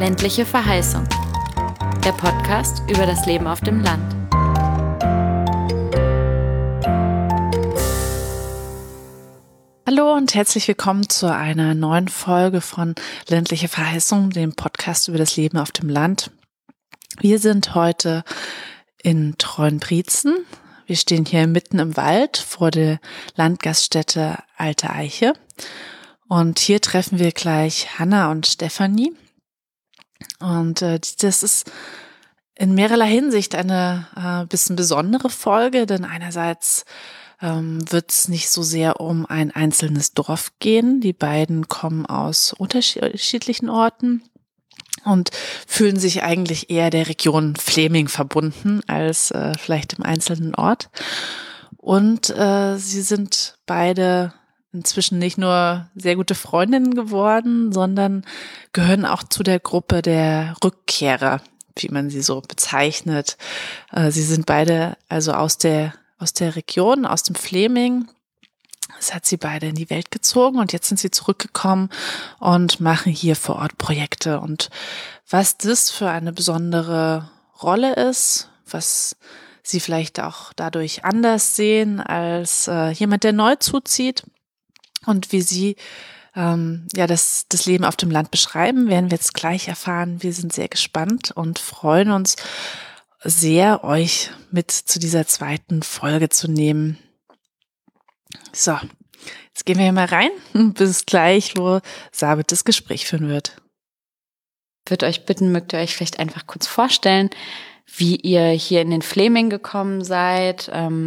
Ländliche Verheißung. Der Podcast über das Leben auf dem Land. Hallo und herzlich willkommen zu einer neuen Folge von Ländliche Verheißung, dem Podcast über das Leben auf dem Land. Wir sind heute in Treuenbrietzen. Wir stehen hier mitten im Wald vor der Landgaststätte Alte Eiche. Und hier treffen wir gleich Hanna und Stefanie. Und das ist in mehrerlei Hinsicht eine bisschen besondere Folge, denn einerseits wird es nicht so sehr um ein einzelnes Dorf gehen. Die beiden kommen aus unterschiedlichen Orten und fühlen sich eigentlich eher der Region Fläming verbunden als vielleicht im einzelnen Ort. Und sie sind beide inzwischen nicht nur sehr gute Freundinnen geworden, sondern gehören auch zu der Gruppe der Rückkehrer, wie man sie so bezeichnet. Sie sind beide also aus der Region, aus dem Fläming. Das hat sie beide in die Welt gezogen und jetzt sind sie zurückgekommen und machen hier vor Ort Projekte. Und was das für eine besondere Rolle ist, was sie vielleicht auch dadurch anders sehen als jemand, der neu zuzieht und wie sie das Leben auf dem Land beschreiben, werden wir jetzt gleich erfahren. Wir sind sehr gespannt und freuen uns sehr, euch mit zu dieser zweiten Folge zu nehmen. So, jetzt gehen wir hier mal rein. Bis gleich, wo Sabit das Gespräch führen wird. Ich würde euch bitten, mögt ihr euch vielleicht einfach kurz vorstellen, wie ihr hier in den Fläming gekommen seid.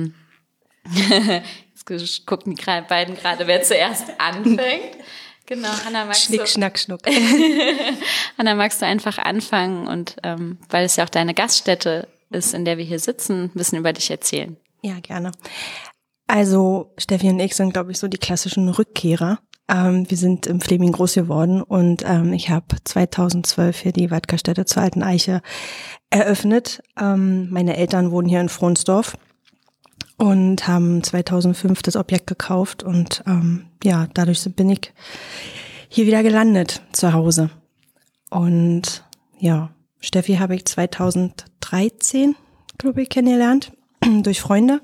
Jetzt gucken die beiden gerade, wer zuerst anfängt. Genau, Hanna, magst Schnick, Schnack, Schnuck. Hanna, magst du einfach anfangen und weil es ja auch deine Gaststätte ist, in der wir hier sitzen, ein bisschen über dich erzählen? Ja, gerne. Also Steffi und ich sind, glaube ich, so die klassischen Rückkehrer. Wir sind im Fläming groß geworden und ich habe 2012 hier die Waldgaststätte zur Alten Eiche eröffnet. Meine Eltern wohnen hier in Fronsdorf und haben 2005 das Objekt gekauft und dadurch bin ich hier wieder gelandet zu Hause. Und ja, Steffi habe ich 2013, glaube ich, kennengelernt durch Freunde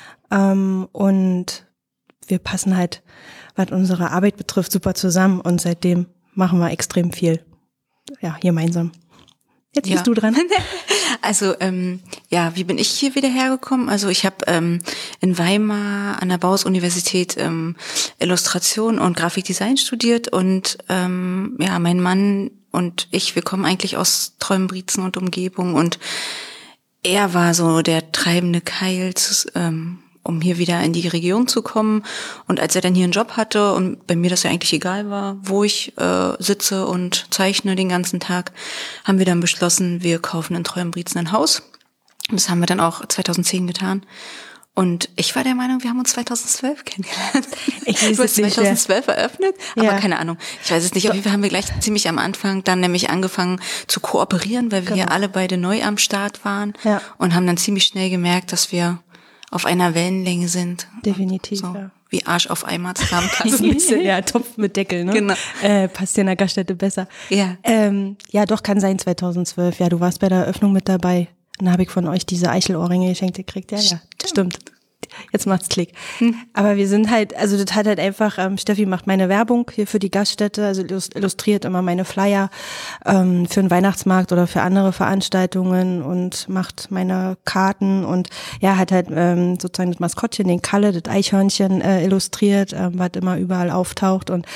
und wir passen halt, was unsere Arbeit betrifft, super zusammen und seitdem machen wir extrem viel, gemeinsam. Jetzt bist du dran. Also wie bin ich hier wieder hergekommen? Also ich habe in Weimar an der Bauhaus-Universität Illustration und Grafikdesign studiert und mein Mann und ich, wir kommen eigentlich aus Treuenbrietzen und Umgebung und er war so der treibende Keil, um hier wieder in die Region zu kommen. Und als er dann hier einen Job hatte und bei mir das ja eigentlich egal war, wo ich sitze und zeichne den ganzen Tag, haben wir dann beschlossen, wir kaufen in Treuenbrietzen ein Haus. Und das haben wir dann auch 2010 getan. Und ich war der Meinung, wir haben uns 2012 kennengelernt. Du hast 2012 eröffnet, aber keine Ahnung. Ich weiß es nicht. Auf jeden Fall haben wir gleich ziemlich am Anfang dann nämlich angefangen zu kooperieren, weil wir ja alle beide neu am Start waren und haben dann ziemlich schnell gemerkt, dass wir auf einer Wellenlänge sind. Definitiv, so, wie Arsch auf Eimer zusammenpassen. So ein bisschen, Topf mit Deckel, ne? Genau. Passt dir in der Gaststätte besser. Ja. Doch, kann sein 2012. Ja, du warst bei der Eröffnung mit dabei. Dann habe ich von euch diese Eichelohrringe geschenkt gekriegt. Ja, stimmt. Jetzt macht's Klick. Aber wir sind halt, also das hat halt einfach, Steffi macht meine Werbung hier für die Gaststätte, also illustriert immer meine Flyer für den Weihnachtsmarkt oder für andere Veranstaltungen und macht meine Karten und hat halt sozusagen das Maskottchen, den Kalle, das Eichhörnchen illustriert, was immer überall auftaucht und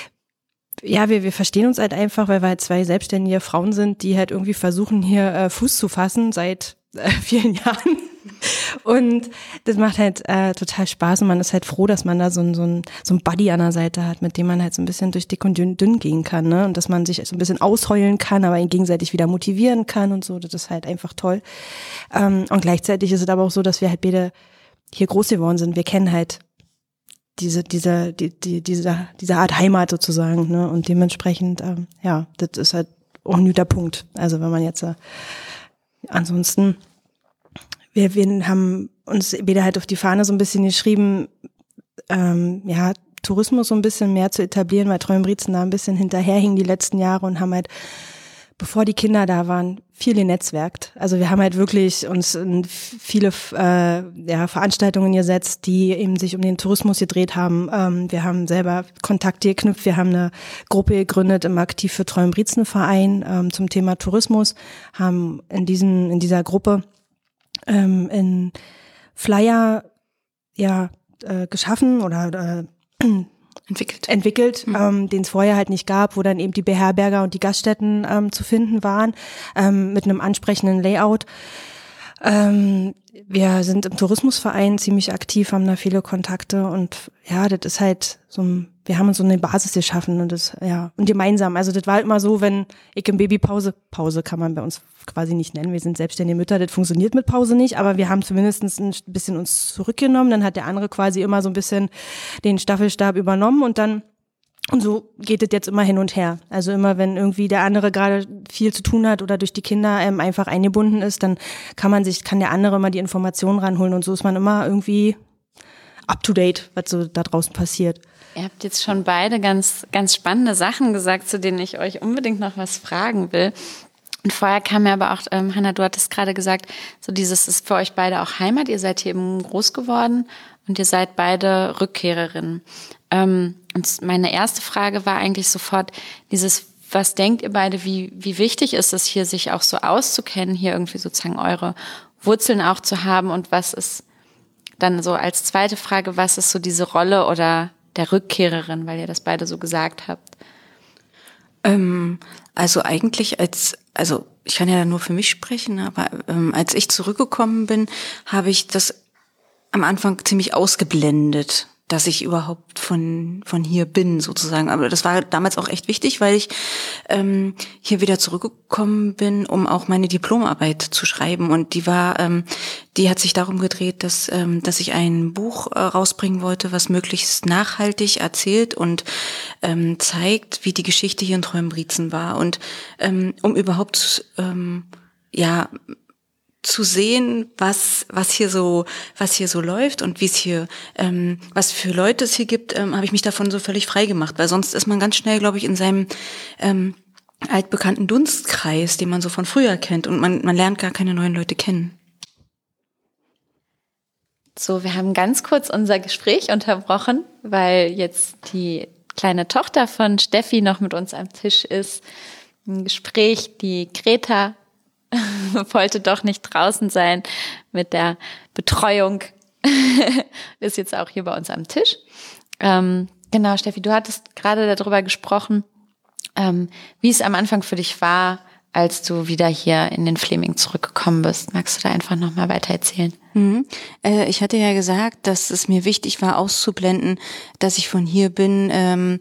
wir verstehen uns halt einfach, weil wir halt zwei selbstständige Frauen sind, die halt irgendwie versuchen, hier Fuß zu fassen seit vielen Jahren. Und das macht halt total Spaß und man ist halt froh, dass man da so ein Buddy an der Seite hat, mit dem man halt so ein bisschen durch dick und dünn gehen kann, ne? Und dass man sich so ein bisschen ausheulen kann, aber ihn gegenseitig wieder motivieren kann und so. Das ist halt einfach toll. Und gleichzeitig ist es aber auch so, dass wir halt beide hier groß geworden sind. Wir kennen halt diese Art Heimat sozusagen, ne? Und dementsprechend, das ist halt auch ein guter Punkt. Also wenn man jetzt ansonsten wir haben uns wieder halt auf die Fahne so ein bisschen geschrieben, Tourismus so ein bisschen mehr zu etablieren, weil Treuenbrietzen da ein bisschen hinterherhing die letzten Jahre und haben halt bevor die Kinder da waren, viel genetzwerkt. Also wir haben halt wirklich uns in viele Veranstaltungen gesetzt, die eben sich um den Tourismus gedreht haben. Wir haben selber Kontakte geknüpft. Wir haben eine Gruppe gegründet im Aktiv für Treuenbrietzen-Verein zum Thema Tourismus, haben in dieser Gruppe in Flyer geschaffen oder entwickelt, den es vorher halt nicht gab, wo dann eben die Beherberger und die Gaststätten zu finden waren, mit einem ansprechenden Layout. Wir sind im Tourismusverein ziemlich aktiv, haben da viele Kontakte und ja, das ist halt wir haben uns so eine Basis geschaffen und und gemeinsam. Also das war halt mal so, wenn ich in Babypause kann man bei uns quasi nicht nennen, wir sind selbstständige Mütter, das funktioniert mit Pause nicht, aber wir haben zumindest ein bisschen uns zurückgenommen, dann hat der andere quasi immer so ein bisschen den Staffelstab übernommen und so geht es jetzt immer hin und her. Also immer, wenn irgendwie der andere gerade viel zu tun hat oder durch die Kinder einfach eingebunden ist, dann kann der andere immer die Informationen ranholen und so ist man immer irgendwie up to date, was so da draußen passiert. Ihr habt jetzt schon beide ganz, ganz spannende Sachen gesagt, zu denen ich euch unbedingt noch was fragen will. Und vorher kam mir aber auch, Hanna, du hattest gerade gesagt, so dieses ist für euch beide auch Heimat. Ihr seid hier eben groß geworden und ihr seid beide Rückkehrerinnen. Und meine erste Frage war eigentlich sofort was denkt ihr beide, wie wichtig ist es hier, sich auch so auszukennen, hier irgendwie sozusagen eure Wurzeln auch zu haben und was ist dann so als zweite Frage, was ist so diese Rolle oder der Rückkehrerin, weil ihr das beide so gesagt habt? Also eigentlich ich kann ja nur für mich sprechen, aber als ich zurückgekommen bin, habe ich das am Anfang ziemlich ausgeblendet, dass ich überhaupt von hier bin sozusagen. Aber das war damals auch echt wichtig, weil ich hier wieder zurückgekommen bin, um auch meine Diplomarbeit zu schreiben. Und die hat sich darum gedreht, dass ich ein Buch rausbringen wollte, was möglichst nachhaltig erzählt und zeigt, wie die Geschichte hier in Treuenbrietzen war. Und um überhaupt zu sehen, was hier so läuft und wie es hier, was für Leute es hier gibt, habe ich mich davon so völlig frei gemacht, weil sonst ist man ganz schnell, glaube ich, in seinem altbekannten Dunstkreis, den man so von früher kennt und man lernt gar keine neuen Leute kennen. So, wir haben ganz kurz unser Gespräch unterbrochen, weil jetzt die kleine Tochter von Steffi noch mit uns am Tisch ist. Ein Gespräch, die Greta wollte doch nicht draußen sein mit der Betreuung. Ist jetzt auch hier bei uns am Tisch. Genau, Steffi, du hattest gerade darüber gesprochen, wie es am Anfang für dich war, als du wieder hier in den Fleming zurückgekommen bist. Magst du da einfach nochmal weiter erzählen? Ich hatte ja gesagt, dass es mir wichtig war, auszublenden, dass ich von hier bin,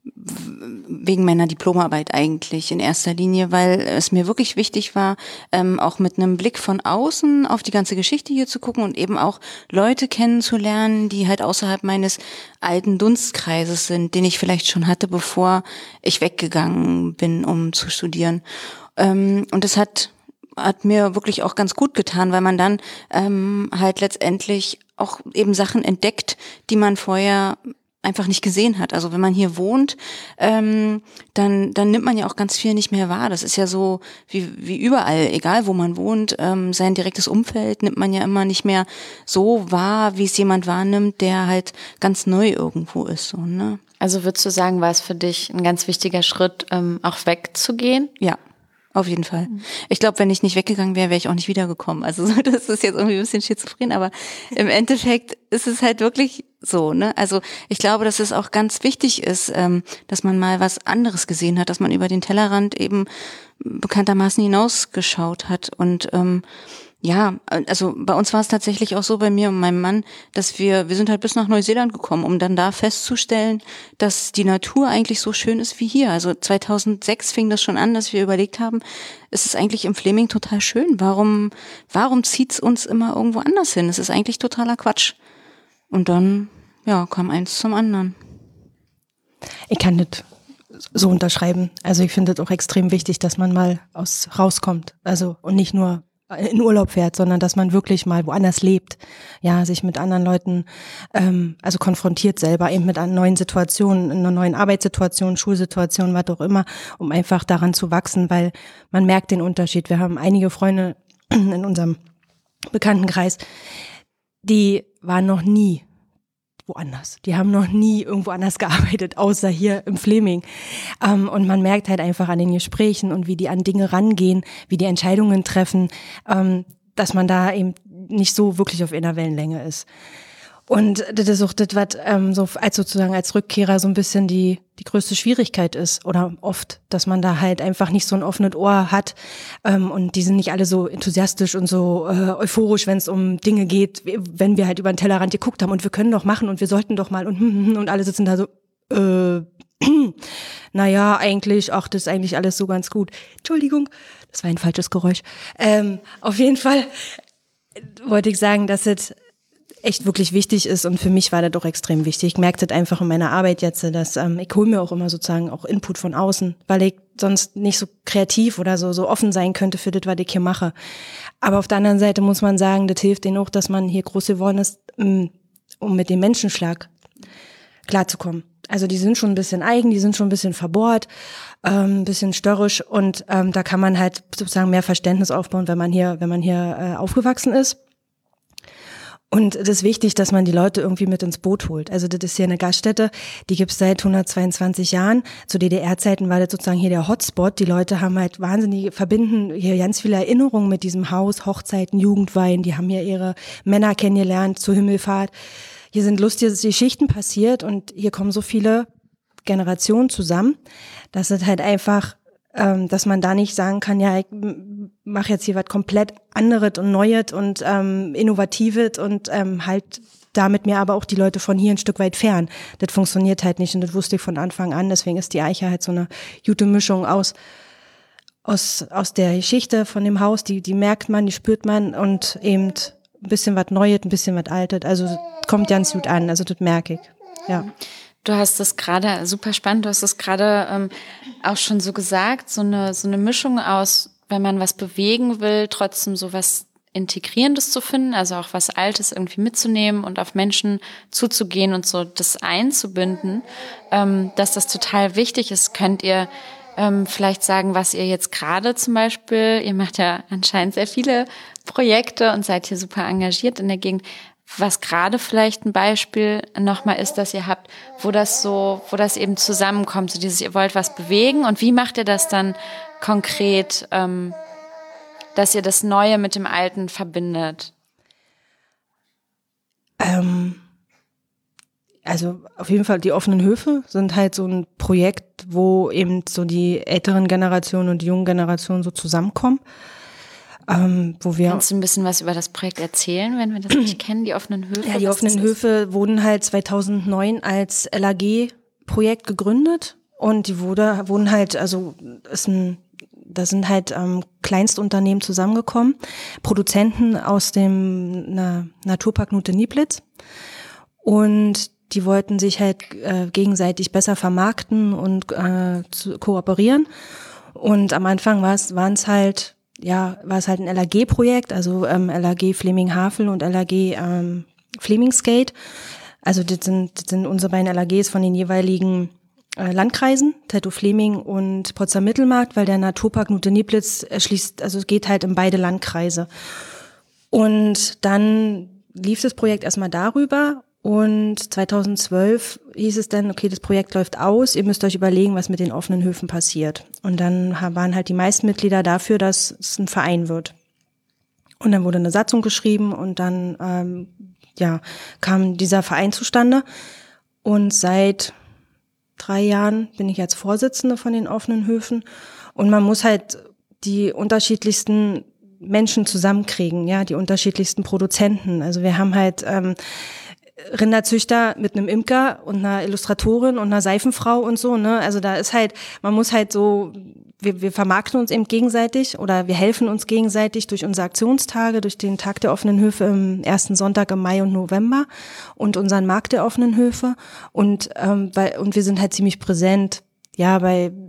wegen meiner Diplomarbeit eigentlich in erster Linie, weil es mir wirklich wichtig war, auch mit einem Blick von außen auf die ganze Geschichte hier zu gucken und eben auch Leute kennenzulernen, die halt außerhalb meines alten Dunstkreises sind, den ich vielleicht schon hatte, bevor ich weggegangen bin, um zu studieren. Und das hat mir wirklich auch ganz gut getan, weil man dann halt letztendlich auch eben Sachen entdeckt, die man vorher einfach nicht gesehen hat. Also wenn man hier wohnt, dann nimmt man ja auch ganz viel nicht mehr wahr. Das ist ja so wie überall, egal wo man wohnt, sein direktes Umfeld nimmt man ja immer nicht mehr so wahr, wie es jemand wahrnimmt, der halt ganz neu irgendwo ist. So, ne? Also würdest du sagen, war es für dich ein ganz wichtiger Schritt, auch wegzugehen? Ja. Auf jeden Fall. Ich glaube, wenn ich nicht weggegangen wäre, wäre ich auch nicht wiedergekommen. Also das ist jetzt irgendwie ein bisschen schizophren, aber im Endeffekt ist es halt wirklich so, ne? Also ich glaube, dass es auch ganz wichtig ist, dass man mal was anderes gesehen hat, dass man über den Tellerrand eben bekanntermaßen hinausgeschaut hat. Und ja, also bei uns war es tatsächlich auch so, bei mir und meinem Mann, dass wir sind halt bis nach Neuseeland gekommen, um dann da festzustellen, dass die Natur eigentlich so schön ist wie hier. Also 2006 fing das schon an, dass wir überlegt haben, es ist eigentlich im Fleming total schön. Warum zieht's uns immer irgendwo anders hin? Es ist eigentlich totaler Quatsch. Und dann, ja, kam eins zum anderen. Ich kann das so unterschreiben. Also ich finde es auch extrem wichtig, dass man mal rauskommt. Also und nicht nur in Urlaub fährt, sondern dass man wirklich mal woanders lebt, ja, sich mit anderen Leuten also konfrontiert selber eben mit einer neuen Situation, einer neuen Arbeitssituation, Schulsituation, was auch immer, um einfach daran zu wachsen, weil man merkt den Unterschied. Wir haben einige Freunde in unserem Bekanntenkreis, die waren noch nie woanders. Die haben noch nie irgendwo anders gearbeitet, außer hier im Fleming. Und man merkt halt einfach an den Gesprächen und wie die an Dinge rangehen, wie die Entscheidungen treffen, dass man da eben nicht so wirklich auf einer Wellenlänge ist. Und das ist auch das, was so als sozusagen als Rückkehrer so ein bisschen die größte Schwierigkeit ist oder oft, dass man da halt einfach nicht so ein offenes Ohr hat und die sind nicht alle so enthusiastisch und so euphorisch, wenn es um Dinge geht, wenn wir halt über den Tellerrand geguckt haben und wir können doch machen und wir sollten doch mal und alle sitzen da so naja, eigentlich, ach, das ist eigentlich alles so ganz gut. Entschuldigung, das war ein falsches Geräusch. Auf jeden Fall wollte ich sagen, dass es echt wirklich wichtig ist und für mich war das doch extrem wichtig. Ich merke das einfach in meiner Arbeit jetzt, dass ich hole mir auch immer sozusagen auch Input von außen, weil ich sonst nicht so kreativ oder so offen sein könnte für das, was ich hier mache. Aber auf der anderen Seite muss man sagen, das hilft denen auch, dass man hier groß geworden ist, um mit dem Menschenschlag klarzukommen. Also die sind schon ein bisschen eigen, die sind schon ein bisschen verbohrt, ein bisschen störrisch und da kann man halt sozusagen mehr Verständnis aufbauen, wenn man hier aufgewachsen ist. Und es ist wichtig, dass man die Leute irgendwie mit ins Boot holt. Also das ist hier eine Gaststätte, die gibt's seit 122 Jahren. Zu DDR-Zeiten war das sozusagen hier der Hotspot. Die Leute haben halt verbinden hier ganz viele Erinnerungen mit diesem Haus, Hochzeiten, Jugendweihen. Die haben hier ihre Männer kennengelernt zur Himmelfahrt. Hier sind lustige Geschichten passiert und hier kommen so viele Generationen zusammen, dass es halt einfach dass man da nicht sagen kann, ja, ich mache jetzt hier was komplett anderes und Neues und Innovatives und halt damit mir aber auch die Leute von hier ein Stück weit fern. Das funktioniert halt nicht und das wusste ich von Anfang an. Deswegen ist die Eiche halt so eine gute Mischung aus der Geschichte von dem Haus, die merkt man, die spürt man und eben ein bisschen was Neues, ein bisschen was Altes. Also das kommt ganz gut an, also das merke ich, ja. Du hast das gerade, super spannend, du hast das gerade auch schon so gesagt, so eine Mischung aus, wenn man was bewegen will, trotzdem so was Integrierendes zu finden, also auch was Altes irgendwie mitzunehmen und auf Menschen zuzugehen und so das einzubinden, dass das total wichtig ist. Könnt ihr vielleicht sagen, was ihr jetzt gerade zum Beispiel, ihr macht ja anscheinend sehr viele Projekte und seid hier super engagiert in der Gegend, was gerade vielleicht ein Beispiel nochmal ist, dass ihr habt, wo das eben zusammenkommt, so dieses, ihr wollt was bewegen und wie macht ihr das dann konkret, dass ihr das Neue mit dem Alten verbindet? Also auf jeden Fall die offenen Höfe sind halt so ein Projekt, wo eben so die älteren Generationen und die jungen Generationen so zusammenkommen. Kannst du ein bisschen was über das Projekt erzählen, wenn wir das nicht kennen, die offenen Höfe? Ja, die offenen Höfe wurden halt 2009 als LAG-Projekt gegründet und die wurden halt, also da sind halt Kleinstunternehmen zusammengekommen, Produzenten aus dem Naturpark Nute-Nieplitz und die wollten sich halt gegenseitig besser vermarkten und kooperieren und am Anfang war es halt ein LAG-Projekt, also LAG Fleming-Havel und LAG Fleming-Skate. Also das sind unsere beiden LAGs von den jeweiligen Landkreisen, Teltow-Fleming und Potsdam-Mittelmark, weil der Naturpark Nute-Nieplitz geht halt in beide Landkreise. Und dann lief das Projekt erstmal darüber und 2012 hieß es dann, okay, das Projekt läuft aus, ihr müsst euch überlegen, was mit den offenen Höfen passiert. Und dann waren halt die meisten Mitglieder dafür, dass es ein Verein wird. Und dann wurde eine Satzung geschrieben und dann kam dieser Verein zustande. Und seit 3 Jahren bin ich jetzt Vorsitzende von den offenen Höfen. Und man muss halt die unterschiedlichsten Menschen zusammenkriegen, ja, die unterschiedlichsten Produzenten. Also wir haben halt Rinderzüchter mit einem Imker und einer Illustratorin und einer Seifenfrau und so, ne? Also da ist halt, man muss halt so, wir vermarkten uns eben gegenseitig oder wir helfen uns gegenseitig durch unsere Aktionstage, durch den Tag der offenen Höfe im ersten Sonntag im Mai und November und unseren Markt der offenen Höfe und wir sind halt ziemlich präsent, ja, bei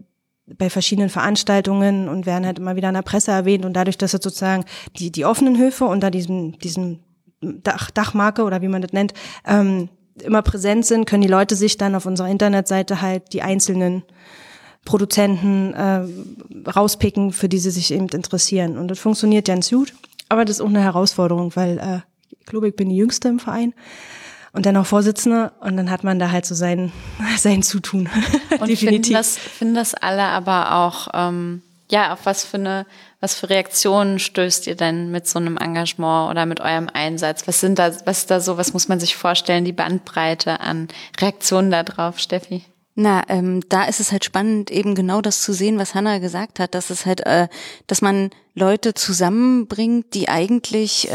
bei verschiedenen Veranstaltungen und werden halt immer wieder in der Presse erwähnt. Und dadurch, dass es sozusagen die offenen Höfe unter diesem Dachmarke oder wie man das nennt, immer präsent sind, können die Leute sich dann auf unserer Internetseite halt die einzelnen Produzenten rauspicken, für die sie sich eben interessieren. Und das funktioniert ganz gut. Aber das ist auch eine Herausforderung, weil ich glaube, ich bin die Jüngste im Verein und dann auch Vorsitzende und dann hat man da halt so sein Zutun. Und definitiv. Finden das alle aber auch, auf was für Reaktionen stößt ihr denn mit so einem Engagement oder mit eurem Einsatz? Was ist da so, was muss man sich vorstellen, die Bandbreite an Reaktionen da drauf, Steffi? Na, da ist es halt spannend, eben genau das zu sehen, was Hannah gesagt hat, dass es halt, dass man Leute zusammenbringt, die eigentlich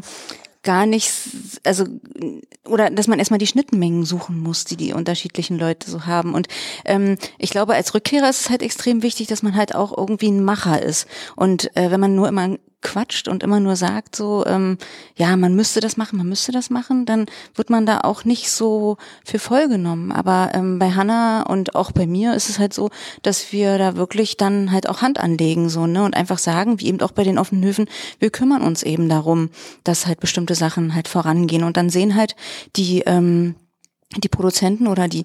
gar nicht, also, oder dass man erstmal die Schnittmengen suchen muss, die unterschiedlichen Leute so haben. Und ich glaube, als Rückkehrer ist es halt extrem wichtig, dass man halt auch irgendwie ein Macher ist. Und wenn man nur immer quatscht und immer nur sagt so, man müsste das machen, dann wird man da auch nicht so für voll genommen. Aber bei Hannah und auch bei mir ist es halt so, dass wir da wirklich dann halt auch Hand anlegen so, ne, und einfach sagen, wie eben auch bei den offenen Höfen, wir kümmern uns eben darum, dass halt bestimmte Sachen halt vorangehen. Und dann sehen halt die Produzenten oder die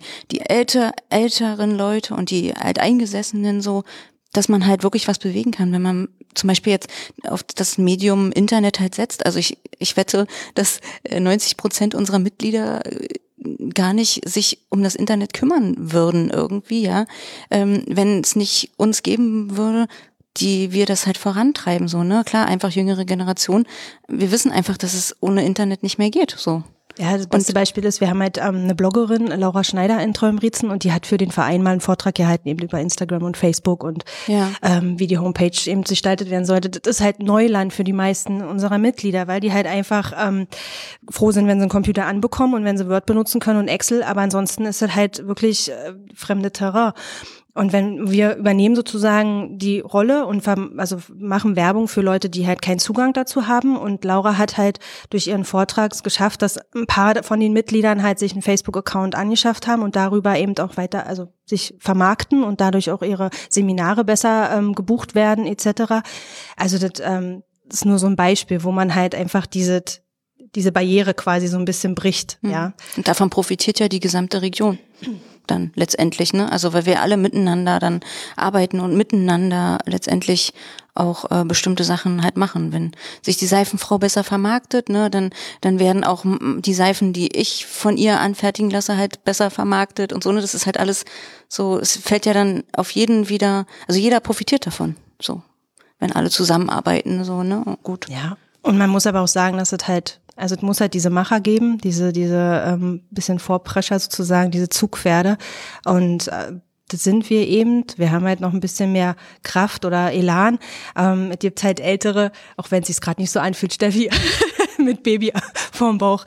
älteren Leute und die Alteingesessenen so, dass man halt wirklich was bewegen kann, wenn man zum Beispiel jetzt auf das Medium Internet halt setzt. Also ich wette, dass 90% unserer Mitglieder gar nicht sich um das Internet kümmern würden irgendwie, ja, wenn es nicht uns geben würde, die wir das halt vorantreiben, so, ne, klar, einfach jüngere Generation. Wir wissen einfach, dass es ohne Internet nicht mehr geht, so. Ja, das beste Beispiel ist, wir haben halt eine Bloggerin, Laura Schneider in Treuenbrietzen und die hat für den Verein mal einen Vortrag gehalten, eben über Instagram und Facebook und wie die Homepage eben gestaltet werden sollte. Das ist halt Neuland für die meisten unserer Mitglieder, weil die halt einfach froh sind, wenn sie einen Computer anbekommen und wenn sie Word benutzen können und Excel, aber ansonsten ist das halt wirklich fremde Terrain. Und wenn wir übernehmen sozusagen die Rolle und machen Werbung für Leute, die halt keinen Zugang dazu haben. Und Laura hat halt durch ihren Vortrag es geschafft, dass ein paar von den Mitgliedern halt sich einen Facebook-Account angeschafft haben und darüber eben auch weiter, also sich vermarkten und dadurch auch ihre Seminare besser gebucht werden etc. Also das ist nur so ein Beispiel, wo man halt einfach diese Barriere quasi so ein bisschen bricht, ja. Und davon profitiert ja die gesamte Region dann letztendlich, ne? Also weil wir alle miteinander dann arbeiten und miteinander letztendlich auch bestimmte Sachen halt machen. Wenn sich die Seifenfrau besser vermarktet, ne, dann werden auch die Seifen, die ich von ihr anfertigen lasse, halt besser vermarktet und so, ne? Das ist halt alles so, es fällt ja dann auf jeden wieder, also jeder profitiert davon, so. Wenn alle zusammenarbeiten, so, ne? Gut. Ja. Und man muss aber auch sagen, dass es muss halt diese Macher geben, diese bisschen Vorprescher sozusagen, diese Zugpferde. Und das sind wir eben. Wir haben halt noch ein bisschen mehr Kraft oder Elan. Es gibt halt Ältere, auch wenn es sich gerade nicht so anfühlt, Steffi, mit Baby vorm Bauch.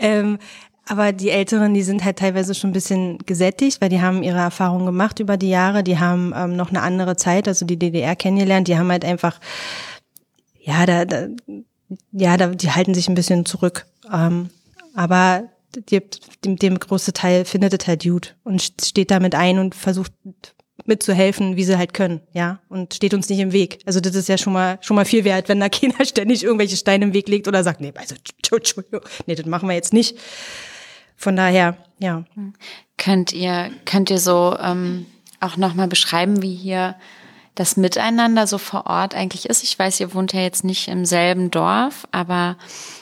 Aber die Älteren, die sind halt teilweise schon ein bisschen gesättigt, weil die haben ihre Erfahrungen gemacht über die Jahre. Die haben noch eine andere Zeit, also die DDR kennengelernt. Die haben halt einfach, die halten sich ein bisschen zurück. Aber dem große Teil findet es halt gut und steht damit ein und versucht mitzuhelfen, wie sie halt können, ja, und steht uns nicht im Weg. Also das ist ja schon mal viel wert, wenn da keiner ständig irgendwelche Steine im Weg legt oder sagt, nee, also Entschuldigung, nee, das machen wir jetzt nicht. Von daher, ja. Könnt ihr so auch nochmal beschreiben, wie hier das Miteinander so vor Ort eigentlich ist? Ich weiß, ihr wohnt ja jetzt nicht im selben Dorf, aber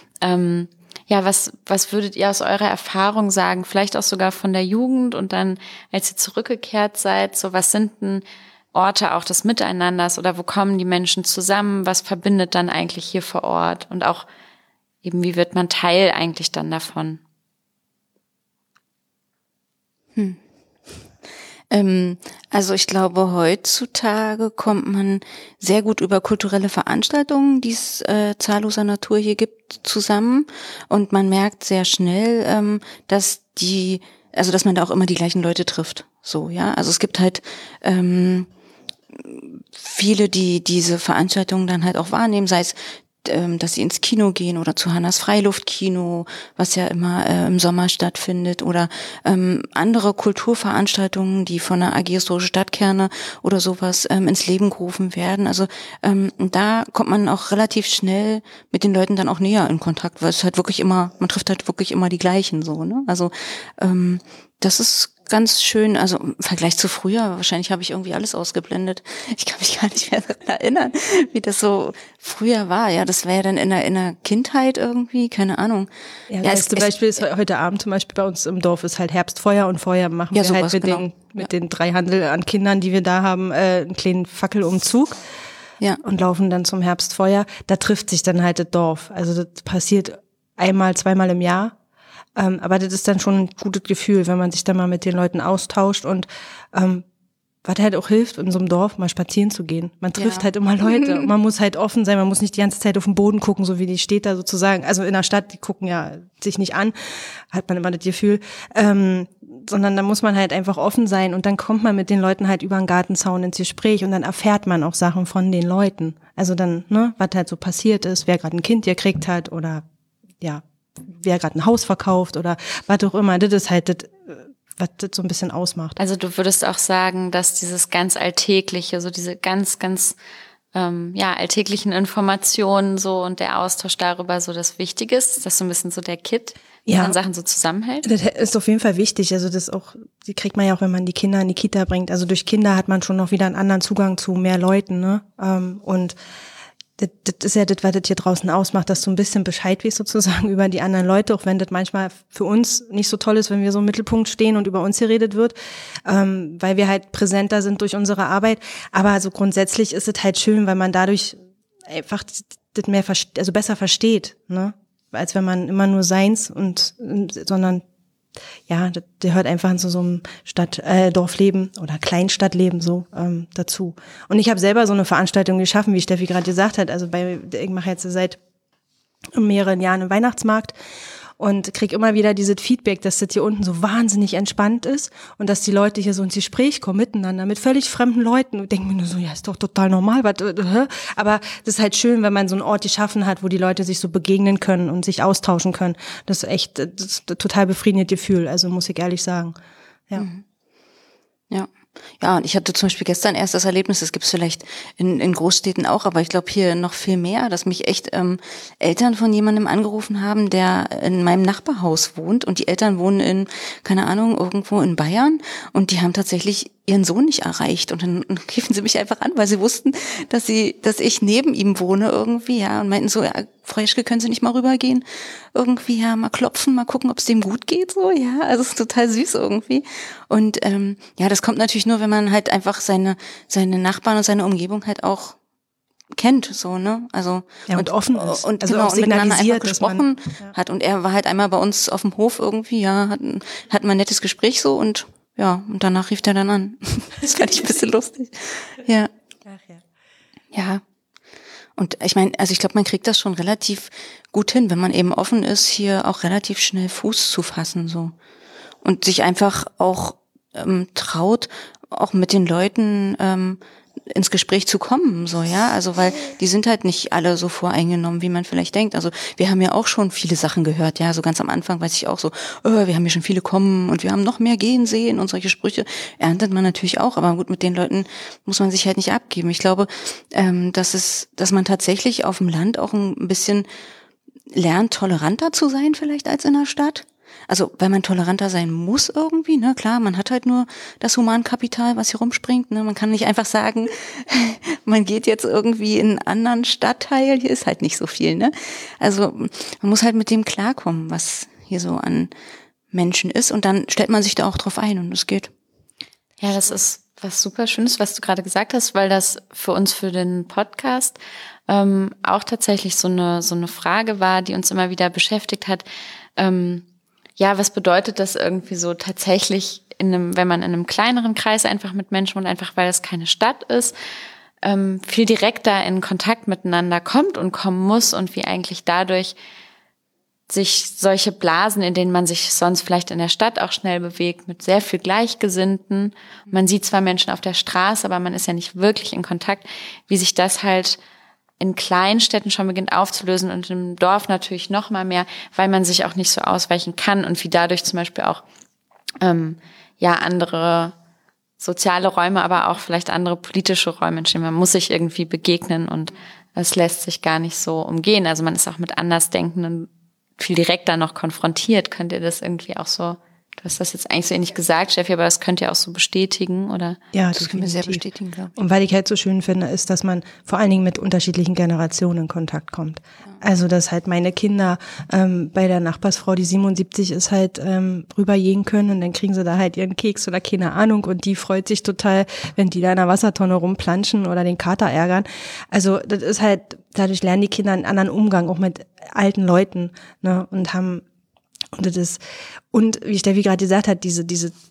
was würdet ihr aus eurer Erfahrung sagen? Vielleicht auch sogar von der Jugend und dann, als ihr zurückgekehrt seid, so was sind denn Orte auch des Miteinanders oder wo kommen die Menschen zusammen? Was verbindet dann eigentlich hier vor Ort? Und auch eben, wie wird man Teil eigentlich dann davon? Also ich glaube, heutzutage kommt man sehr gut über kulturelle Veranstaltungen, die es zahlloser Natur hier gibt, zusammen. Und man merkt sehr schnell, dass man da auch immer die gleichen Leute trifft. So, ja. Also es gibt halt viele, die diese Veranstaltungen dann halt auch wahrnehmen, sei es dass sie ins Kino gehen oder zu Hannas Freiluftkino, was ja immer im Sommer stattfindet, oder andere Kulturveranstaltungen, die von der AG Historische Stadtkerne oder sowas ins Leben gerufen werden. Also da kommt man auch relativ schnell mit den Leuten dann auch näher in Kontakt, weil es halt wirklich immer, man trifft halt wirklich immer die gleichen so, ne? Also das ist ganz schön, also im Vergleich zu früher, wahrscheinlich habe ich irgendwie alles ausgeblendet. Ich kann mich gar nicht mehr daran erinnern, wie das so früher war. Ja, das wäre ja dann in der Kindheit irgendwie, keine Ahnung. Ja, zum Beispiel ist heute Abend zum Beispiel bei uns im Dorf ist halt Herbstfeuer und Feuer machen wir sowas, halt mit den 3 Handel an Kindern, die wir da haben, einen kleinen Fackelumzug. Ja. Und laufen dann zum Herbstfeuer. Da trifft sich dann halt das Dorf. Also das passiert einmal, zweimal im Jahr. Aber das ist dann schon ein gutes Gefühl, wenn man sich dann mal mit den Leuten austauscht und was halt auch hilft, in so einem Dorf mal spazieren zu gehen. Man trifft halt immer Leute und man muss halt offen sein, man muss nicht die ganze Zeit auf den Boden gucken, so wie die Städter sozusagen. Also in der Stadt, die gucken ja sich nicht an, hat man immer das Gefühl, sondern da muss man halt einfach offen sein und dann kommt man mit den Leuten halt über den Gartenzaun ins Gespräch und dann erfährt man auch Sachen von den Leuten. Also dann, ne, was halt so passiert ist, wer gerade ein Kind gekriegt hat oder ja, wer gerade ein Haus verkauft oder was auch immer. Das ist halt das, was das so ein bisschen ausmacht. Also du würdest auch sagen, dass dieses ganz Alltägliche, so diese ganz alltäglichen Informationen so und der Austausch darüber so das Wichtige ist? Ist das so ein bisschen so der Kit, der dann Sachen so zusammenhält? Das ist auf jeden Fall wichtig. Also das auch, die kriegt man ja auch, wenn man die Kinder in die Kita bringt. Also durch Kinder hat man schon noch wieder einen anderen Zugang zu mehr Leuten, ne? Und das ist ja das, was das hier draußen ausmacht, dass du ein bisschen Bescheid weißt sozusagen über die anderen Leute, auch wenn das manchmal für uns nicht so toll ist, wenn wir so im Mittelpunkt stehen und über uns geredet wird, weil wir halt präsenter sind durch unsere Arbeit. Aber also grundsätzlich ist es halt schön, weil man dadurch einfach das mehr besser versteht, ne? Als wenn man immer nur seins sondern ja, das gehört einfach zu so einem Dorfleben oder Kleinstadtleben so dazu. Und ich habe selber so eine Veranstaltung geschaffen, wie Steffi gerade gesagt hat. Also ich mache jetzt seit mehreren Jahren einen Weihnachtsmarkt und krieg immer wieder dieses Feedback, dass das hier unten so wahnsinnig entspannt ist und dass die Leute hier so ins Gespräch kommen miteinander mit völlig fremden Leuten und denken mir nur so, ja, ist doch total normal, aber das ist halt schön, wenn man so einen Ort geschaffen hat, wo die Leute sich so begegnen können und sich austauschen können. Das ist ein total befriedigendes Gefühl, also muss ich ehrlich sagen. Ja. Ja. Ja, und ich hatte zum Beispiel gestern erst das Erlebnis, das gibt's vielleicht in Großstädten auch, aber ich glaube hier noch viel mehr, dass mich echt Eltern von jemandem angerufen haben, der in meinem Nachbarhaus wohnt und die Eltern wohnen in, keine Ahnung, irgendwo in Bayern und die haben tatsächlich ihren Sohn nicht erreicht und dann riefen sie mich einfach an, weil sie wussten, dass ich neben ihm wohne irgendwie, ja, und meinten so, ja, Frau Jeschke, können Sie nicht mal rübergehen? Irgendwie, ja, mal klopfen, mal gucken, ob es dem gut geht, so, ja, also es ist total süß irgendwie. Und ja, das kommt natürlich nur, wenn man halt einfach seine Nachbarn und seine Umgebung halt auch kennt, so, ne, also. Ja, und offen ist. Und also genau, auch und miteinander einfach signalisiert, gesprochen hat und er war halt einmal bei uns auf dem Hof irgendwie, ja, hatten wir ein nettes Gespräch so und ja, und danach rief der dann an. Das fand ich ein bisschen lustig. Ja. Ach ja. Ja. Und ich meine, also ich glaube, man kriegt das schon relativ gut hin, wenn man eben offen ist, hier auch relativ schnell Fuß zu fassen, so. Und sich einfach auch traut, auch mit den Leuten ins Gespräch zu kommen, so, ja, also weil die sind halt nicht alle so voreingenommen, wie man vielleicht denkt. Also wir haben ja auch schon viele Sachen gehört, ja, so ganz am Anfang weiß ich auch so, wir haben hier schon viele kommen und wir haben noch mehr gehen sehen und solche Sprüche erntet man natürlich auch, aber gut, mit den Leuten muss man sich halt nicht abgeben. Ich glaube, dass man tatsächlich auf dem Land auch ein bisschen lernt, toleranter zu sein vielleicht als in der Stadt. Also, weil man toleranter sein muss irgendwie, ne, klar, man hat halt nur das Humankapital, was hier rumspringt, ne, man kann nicht einfach sagen, man geht jetzt irgendwie in einen anderen Stadtteil, hier ist halt nicht so viel, ne. Also, man muss halt mit dem klarkommen, was hier so an Menschen ist und dann stellt man sich da auch drauf ein und es geht. Ja, das ist was super Schönes, was du gerade gesagt hast, weil das für uns für den Podcast auch tatsächlich so eine Frage war, die uns immer wieder beschäftigt hat. Ja, was bedeutet das irgendwie so tatsächlich wenn man in einem kleineren Kreis einfach mit Menschen wohnt, einfach weil es keine Stadt ist, viel direkter in Kontakt miteinander kommt und kommen muss und wie eigentlich dadurch sich solche Blasen, in denen man sich sonst vielleicht in der Stadt auch schnell bewegt, mit sehr viel Gleichgesinnten. Man sieht zwar Menschen auf der Straße, aber man ist ja nicht wirklich in Kontakt, wie sich das halt in Kleinstädten schon beginnt aufzulösen und im Dorf natürlich noch mal mehr, weil man sich auch nicht so ausweichen kann und wie dadurch zum Beispiel auch andere soziale Räume, aber auch vielleicht andere politische Räume entstehen. Man muss sich irgendwie begegnen und es lässt sich gar nicht so umgehen. Also man ist auch mit Andersdenkenden viel direkter noch konfrontiert. Könnt ihr das irgendwie auch so, du hast das jetzt eigentlich so ähnlich gesagt, Steffi, aber das könnt ihr auch so bestätigen, oder? Ja, Das können wir sehr bestätigen, glaube ich. Und weil ich halt so schön finde, ist, dass man vor allen Dingen mit unterschiedlichen Generationen in Kontakt kommt. Also, dass halt meine Kinder bei der Nachbarsfrau, die 77 ist, halt rübergehen können und dann kriegen sie da halt ihren Keks oder keine Ahnung und die freut sich total, wenn die da in der Wassertonne rumplanschen oder den Kater ärgern. Also, das ist halt, dadurch lernen die Kinder einen anderen Umgang, auch mit alten Leuten, ne, und das ist, und wie Steffi gerade gesagt hat, die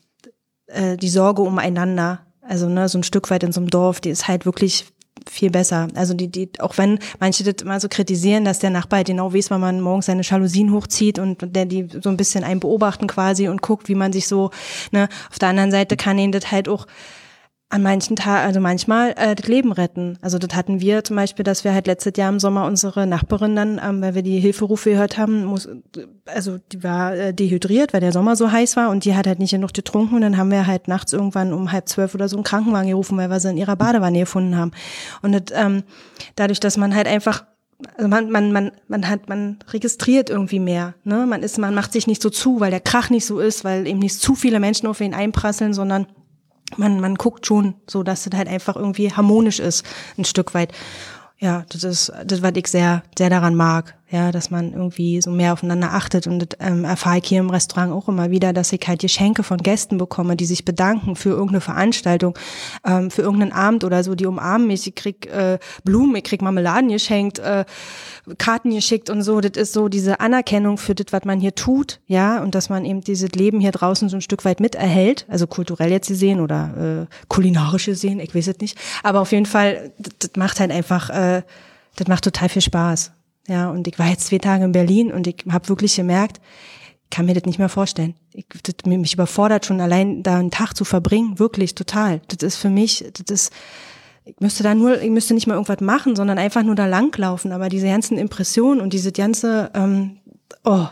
Sorge umeinander, also ne, so ein Stück weit in so einem Dorf, die ist halt wirklich viel besser. Also die, auch wenn manche das immer so kritisieren, dass der Nachbar halt genau weiß, wann man morgens seine Jalousien hochzieht und der die so ein bisschen einen beobachten quasi und guckt, wie man sich so, ne, auf der anderen Seite kann ihnen das halt auch an manchen Tagen, also manchmal das Leben retten. Also das hatten wir zum Beispiel, dass wir halt letztes Jahr im Sommer unsere Nachbarin dann, weil wir die Hilferufe gehört haben, die war dehydriert, weil der Sommer so heiß war und die hat halt nicht genug getrunken und dann haben wir halt nachts irgendwann um 11:30 oder so einen Krankenwagen gerufen, weil wir sie in ihrer Badewanne gefunden haben. Und das, dadurch, dass man halt einfach, also man registriert irgendwie mehr, ne? Man macht sich nicht so zu, weil der Krach nicht so ist, weil eben nicht zu viele Menschen auf ihn einprasseln, sondern man guckt schon so, dass das halt einfach irgendwie harmonisch ist, ein Stück weit. Ja, das, was ich sehr, sehr daran mag, ja, dass man irgendwie so mehr aufeinander achtet und das erfahre ich hier im Restaurant auch immer wieder, dass ich halt Geschenke von Gästen bekomme, die sich bedanken für irgendeine Veranstaltung, für irgendeinen Abend oder so, die umarmen mich, ich krieg Blumen, ich krieg Marmeladen geschenkt, Karten geschickt und so, das ist so diese Anerkennung für das, was man hier tut, ja, und dass man eben dieses Leben hier draußen so ein Stück weit miterhält, also kulturell jetzt gesehen oder kulinarisch gesehen, ich weiß es nicht, aber auf jeden Fall, das macht halt einfach, das macht total viel Spaß. Ja, und ich war jetzt 2 Tage in Berlin und ich habe wirklich gemerkt, ich kann mir das nicht mehr vorstellen. Mich überfordert schon allein, da einen Tag zu verbringen, wirklich total. Das ist für mich, ich müsste nicht mal irgendwas machen, sondern einfach nur da langlaufen. Aber diese ganzen Impressionen und diese ganze, das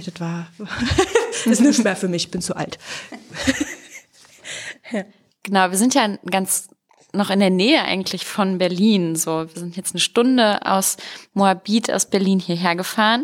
ist nicht mehr für mich, ich bin zu alt. Ja. Genau, wir sind ja noch in der Nähe eigentlich von Berlin. So, wir sind jetzt 1 Stunde aus Moabit, aus Berlin hierher gefahren.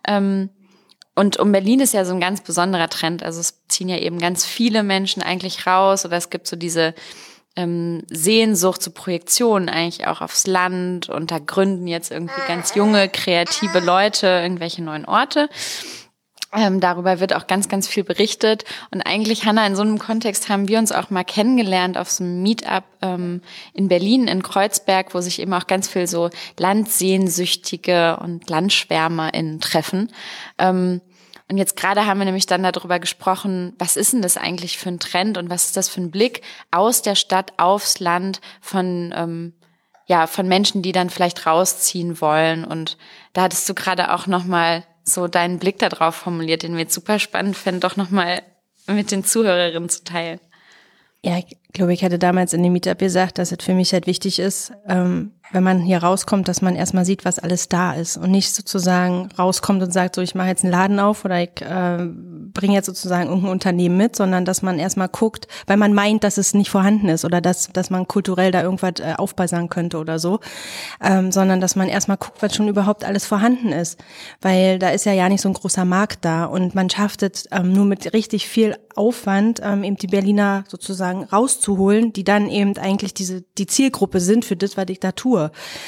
Und um Berlin ist ja so ein ganz besonderer Trend. Also es ziehen ja eben ganz viele Menschen eigentlich raus oder es gibt so diese Sehnsucht zu Projektionen eigentlich auch aufs Land und da gründen jetzt irgendwie ganz junge, kreative Leute irgendwelche neuen Orte. Darüber wird auch ganz, ganz viel berichtet. Und eigentlich, Hanna, in so einem Kontext haben wir uns auch mal kennengelernt auf so einem Meetup in Berlin, in Kreuzberg, wo sich eben auch ganz viel so Landsehnsüchtige und LandschwärmerInnen treffen. Und jetzt gerade haben wir nämlich dann darüber gesprochen, was ist denn das eigentlich für ein Trend und was ist das für ein Blick aus der Stadt aufs Land von Menschen, die dann vielleicht rausziehen wollen. Und da hattest du gerade auch nochmal so deinen Blick da drauf formuliert, den wir jetzt super spannend finden, doch nochmal mit den Zuhörerinnen zu teilen. Ja, ich glaube, ich hatte damals in dem Meetup gesagt, dass es für mich halt wichtig ist, wenn man hier rauskommt, dass man erstmal sieht, was alles da ist und nicht sozusagen rauskommt und sagt, so ich mache jetzt einen Laden auf oder ich bringe jetzt sozusagen irgendein Unternehmen mit, sondern dass man erstmal guckt, weil man meint, dass es nicht vorhanden ist oder dass man kulturell da irgendwas aufbessern könnte oder so, sondern dass man erstmal guckt, was schon überhaupt alles vorhanden ist, weil da ist ja nicht so ein großer Markt da und man schafft es nur mit richtig viel Aufwand, eben die Berliner sozusagen rauszuholen, die dann eben eigentlich die Zielgruppe sind für das, was ich da tue.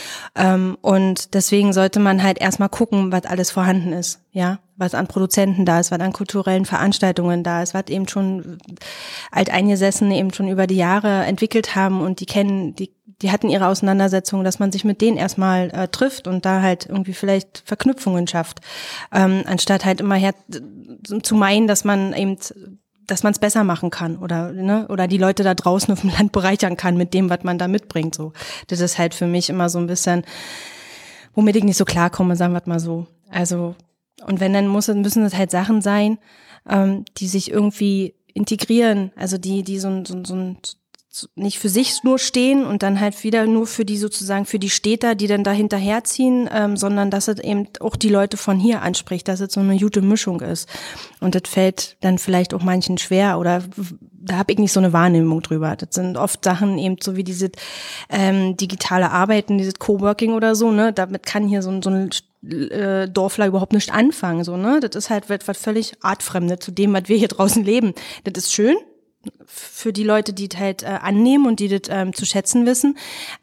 Und deswegen sollte man halt erstmal gucken, was alles vorhanden ist, ja, was an Produzenten da ist, was an kulturellen Veranstaltungen da ist, was eben schon Alteingesessene eben schon über die Jahre entwickelt haben und die hatten ihre Auseinandersetzungen, dass man sich mit denen erstmal trifft und da halt irgendwie vielleicht Verknüpfungen schafft, anstatt halt immer zu meinen, dass man es besser machen kann oder die Leute da draußen auf dem Land bereichern kann mit dem, was man da mitbringt. So, das ist halt für mich immer so ein bisschen, womit ich nicht so klarkomme, sagen wir mal so. Also und wenn dann müssen es halt Sachen sein, die sich irgendwie integrieren, also die so nicht für sich nur stehen und dann halt wieder nur für die sozusagen, für die Städter, die dann da hinterherziehen, sondern dass es eben auch die Leute von hier anspricht, dass es so eine gute Mischung ist. Und das fällt dann vielleicht auch manchen schwer oder da habe ich nicht so eine Wahrnehmung drüber. Das sind oft Sachen eben so wie diese digitale Arbeiten, dieses Coworking oder so, ne? Damit kann hier so ein Dorfler überhaupt nicht anfangen, so, ne? Das ist halt was völlig artfremde zu dem, was wir hier draußen leben. Das ist schön für die Leute, die das halt annehmen und die das zu schätzen wissen.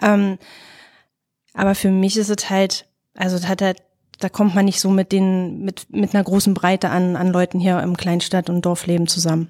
Aber für mich ist es halt, also das hat halt, da kommt man nicht so mit einer großen Breite an Leuten hier im Kleinstadt- und Dorfleben zusammen.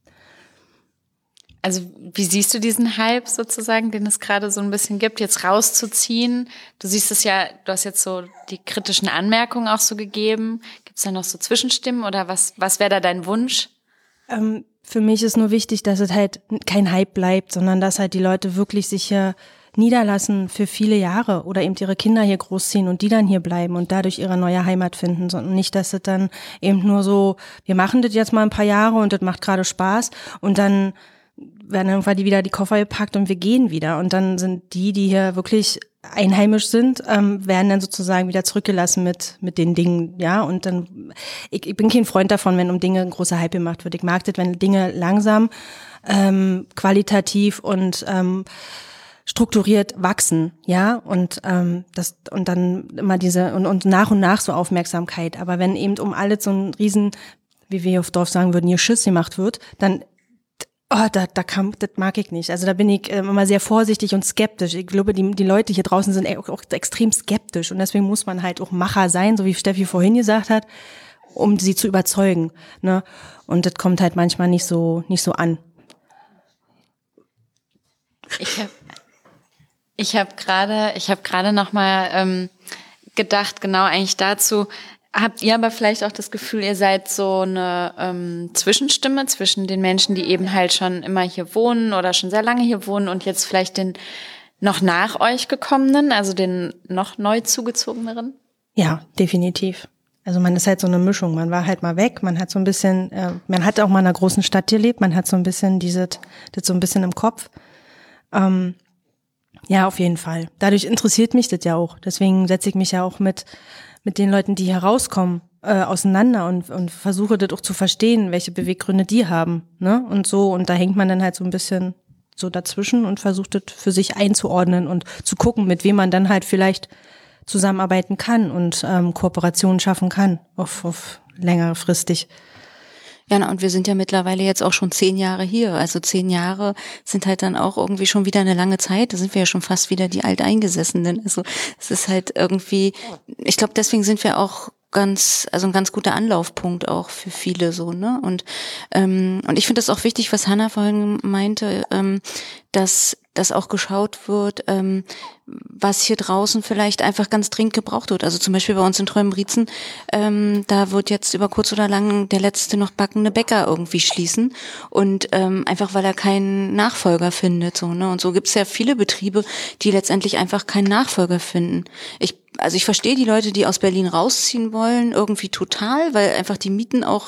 Also wie siehst du diesen Hype sozusagen, den es gerade so ein bisschen gibt, jetzt rauszuziehen? Du siehst es ja, du hast jetzt so die kritischen Anmerkungen auch so gegeben. Gibt es da noch so Zwischenstimmen oder was wäre da dein Wunsch? Für mich ist nur wichtig, dass es halt kein Hype bleibt, sondern dass halt die Leute wirklich sich hier niederlassen für viele Jahre oder eben ihre Kinder hier großziehen und die dann hier bleiben und dadurch ihre neue Heimat finden, sondern nicht, dass es dann eben nur so, wir machen das jetzt mal ein paar Jahre und das macht gerade Spaß und dann werden irgendwann wieder die Koffer gepackt und wir gehen wieder und dann sind die hier wirklich einheimisch sind, werden dann sozusagen wieder zurückgelassen mit den Dingen, ja, und dann, ich bin kein Freund davon, wenn um Dinge ein großer Hype gemacht wird. Ich mag das, wenn Dinge langsam, qualitativ und strukturiert wachsen, ja, und das und dann immer diese und nach so Aufmerksamkeit. Aber wenn eben um alles so ein Riesen, wie wir auf Dorf sagen würden, hier Schiss gemacht wird, dann das mag ich nicht. Also da bin ich immer sehr vorsichtig und skeptisch. Ich glaube, die Leute hier draußen sind auch extrem skeptisch und deswegen muss man halt auch Macher sein, so wie Steffi vorhin gesagt hat, um sie zu überzeugen, ne? Und das kommt halt manchmal nicht so an. Ich habe gerade noch mal gedacht, genau eigentlich dazu. Habt ihr aber vielleicht auch das Gefühl, ihr seid so eine Zwischenstimme zwischen den Menschen, die eben halt schon immer hier wohnen oder schon sehr lange hier wohnen und jetzt vielleicht den noch nach euch gekommenen, also den noch neu zugezogeneren? Ja, definitiv. Also man ist halt so eine Mischung. Man war halt mal weg, man hat so ein bisschen, man hat auch mal in einer großen Stadt gelebt, man hat so ein bisschen das so ein bisschen im Kopf. Ja, auf jeden Fall. Dadurch interessiert mich das ja auch. Deswegen setze ich mich ja auch mit den Leuten, die hier rauskommen, auseinander und versuche das auch zu verstehen, welche Beweggründe die haben, ne? Und so, und da hängt man dann halt so ein bisschen so dazwischen und versucht das für sich einzuordnen und zu gucken, mit wem man dann halt vielleicht zusammenarbeiten kann und Kooperationen schaffen kann, auf längerfristig. Ja, na, und wir sind ja mittlerweile jetzt auch schon 10 Jahre hier. Also 10 Jahre sind halt dann auch irgendwie schon wieder eine lange Zeit. Da sind wir ja schon fast wieder die Alteingesessenen. Also es ist halt irgendwie, ich glaube, deswegen sind wir auch ein ganz guter Anlaufpunkt auch für viele so, ne? Und ich finde das auch wichtig, was Hanna vorhin meinte, dass auch geschaut wird, was hier draußen vielleicht einfach ganz dringend gebraucht wird. Also zum Beispiel bei uns in Treuenbrietzen, da wird jetzt über kurz oder lang der letzte noch backende Bäcker irgendwie schließen und einfach weil er keinen Nachfolger findet, so, ne? Und so gibt's ja viele Betriebe, die letztendlich einfach keinen Nachfolger finden. Ich verstehe die Leute, die aus Berlin rausziehen wollen, irgendwie total, weil einfach die Mieten auch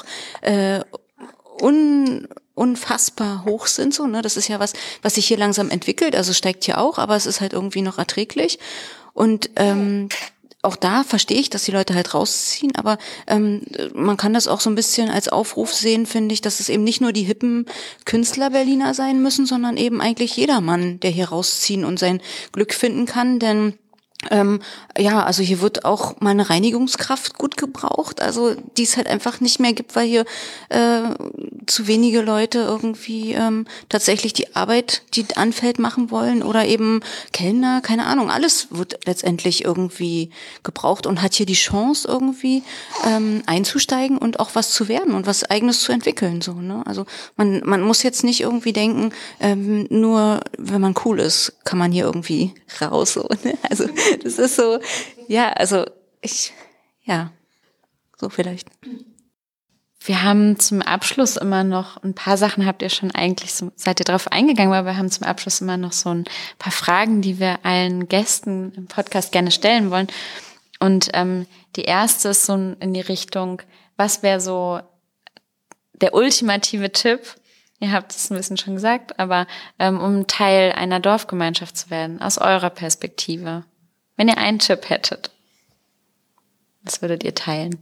unfassbar hoch sind, so, ne? Das ist ja was sich hier langsam entwickelt, also steigt hier auch, aber es ist halt irgendwie noch erträglich. Und auch da verstehe ich, dass die Leute halt rausziehen, aber man kann das auch so ein bisschen als Aufruf sehen, finde ich, dass es eben nicht nur die hippen Künstler Berliner sein müssen, sondern eben eigentlich jedermann, der hier rausziehen und sein Glück finden kann, denn also hier wird auch mal eine Reinigungskraft gut gebraucht, also die es halt einfach nicht mehr gibt, weil hier zu wenige Leute irgendwie tatsächlich die Arbeit, die anfällt, machen wollen oder eben Kellner, keine Ahnung, alles wird letztendlich irgendwie gebraucht und hat hier die Chance irgendwie einzusteigen und auch was zu werden und was Eigenes zu entwickeln, so, ne? Also man muss jetzt nicht irgendwie denken, nur wenn man cool ist, kann man hier irgendwie raus, so, ne? Also das ist so, ja, also so vielleicht. Wir haben zum Abschluss immer noch, ein paar Sachen habt ihr schon eigentlich, seid ihr drauf eingegangen, aber wir haben zum Abschluss immer noch so ein paar Fragen, die wir allen Gästen im Podcast gerne stellen wollen. Und die erste ist so in die Richtung, was wäre so der ultimative Tipp Ihr habt es ein bisschen schon gesagt, aber um Teil einer Dorfgemeinschaft zu werden, aus eurer Perspektive. Wenn ihr einen Tipp hättet, was würdet ihr teilen?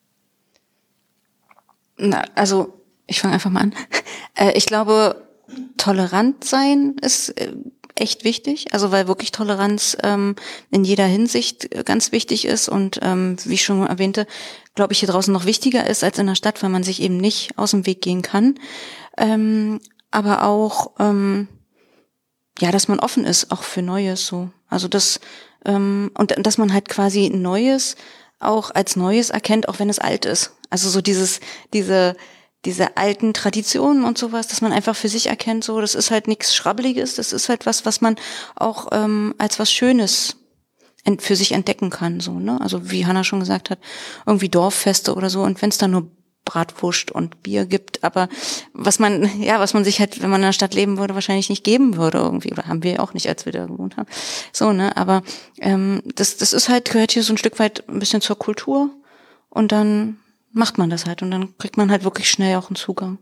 Na, also ich fange einfach mal an. Ich glaube, tolerant sein ist echt wichtig, also weil wirklich Toleranz in jeder Hinsicht ganz wichtig ist und wie ich schon erwähnte, glaube ich, hier draußen noch wichtiger ist als in der Stadt, weil man sich eben nicht aus dem Weg gehen kann. Aber auch, dass man offen ist, auch für Neues so. Also das, und dass man halt quasi Neues auch als Neues erkennt, auch wenn es alt ist. Also so diese alten Traditionen und sowas, dass man einfach für sich erkennt, so, das ist halt nichts Schrabbeliges, das ist halt was man auch als was Schönes für sich entdecken kann, so, ne? Also wie Hanna schon gesagt hat, irgendwie Dorffeste oder so, und wenn es da nur Bratwurst und Bier gibt, aber was man sich halt, wenn man in der Stadt leben würde, wahrscheinlich nicht geben würde irgendwie, oder haben wir ja auch nicht, als wir da gewohnt haben. So, ne? Aber das ist halt, gehört hier so ein Stück weit ein bisschen zur Kultur, und dann macht man das halt und dann kriegt man halt wirklich schnell auch einen Zugang.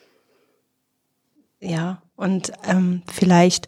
Ja, und vielleicht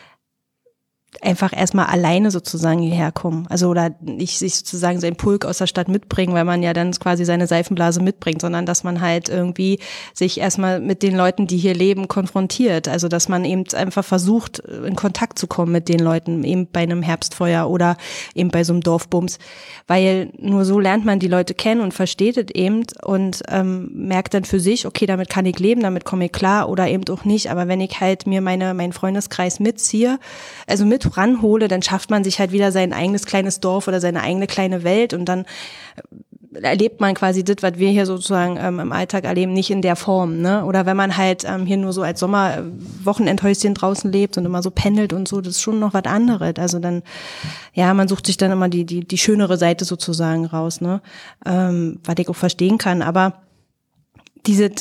einfach erstmal alleine sozusagen hierher kommen. Also oder nicht sich sozusagen seinen Pulk aus der Stadt mitbringen, weil man ja dann quasi seine Seifenblase mitbringt, sondern dass man halt irgendwie sich erstmal mit den Leuten, die hier leben, konfrontiert. Also dass man eben einfach versucht, in Kontakt zu kommen mit den Leuten, eben bei einem Herbstfeuer oder eben bei so einem Dorfbums. Weil nur so lernt man die Leute kennen und versteht es eben und merkt dann für sich, okay, damit kann ich leben, damit komme ich klar oder eben auch nicht. Aber wenn ich halt mir meinen Freundeskreis mitziehe, also mit ranhole, dann schafft man sich halt wieder sein eigenes kleines Dorf oder seine eigene kleine Welt und dann erlebt man quasi das, was wir hier sozusagen im Alltag erleben, nicht in der Form, ne? Oder wenn man halt hier nur so als Sommer-Wochenendhäuschen draußen lebt und immer so pendelt und so, das ist schon noch was anderes. Also dann, ja, man sucht sich dann immer die schönere Seite sozusagen raus, ne? Was ich auch verstehen kann, aber dieses